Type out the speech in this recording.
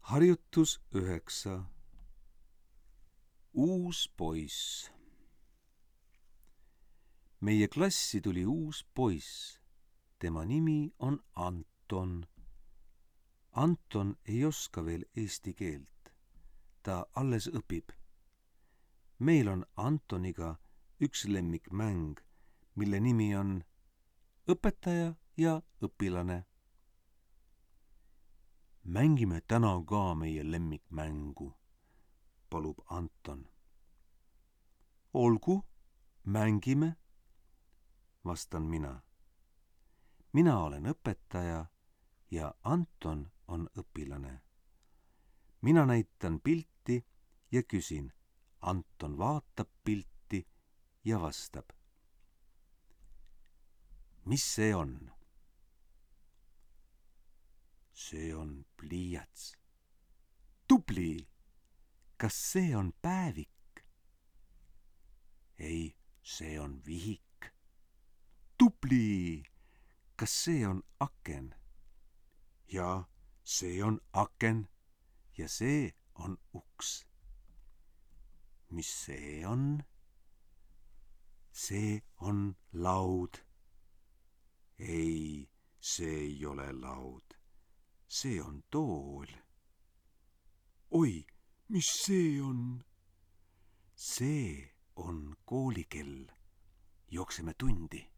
Harjutus 9. Uus poiss. Meie klassi tuli uus poiss. Tema nimi on Anton. Anton ei oska veel eesti keelt. Ta alles õpib. Meil on Antoniga üks lemmikmäng, mille nimi on õpetaja ja õpilane. Mängime täna ka meie lemmikmängu, palub Anton. Olgu, mängime, vastan mina. Mina olen õpetaja ja Anton on õpilane. Mina näitan pilti ja küsin. Anton vaatab pilti ja vastab. Mis see on? See on pliiats. Tubli! Kas see on päevik? Ei, see on vihik. Tubli! Kas see on aken? Ja, see on aken ja see on uks. Mis see on? See on laud. Ei, see ei ole laud. See on tool. Oi, mis see on? See on koolikell. Jookseme tundi.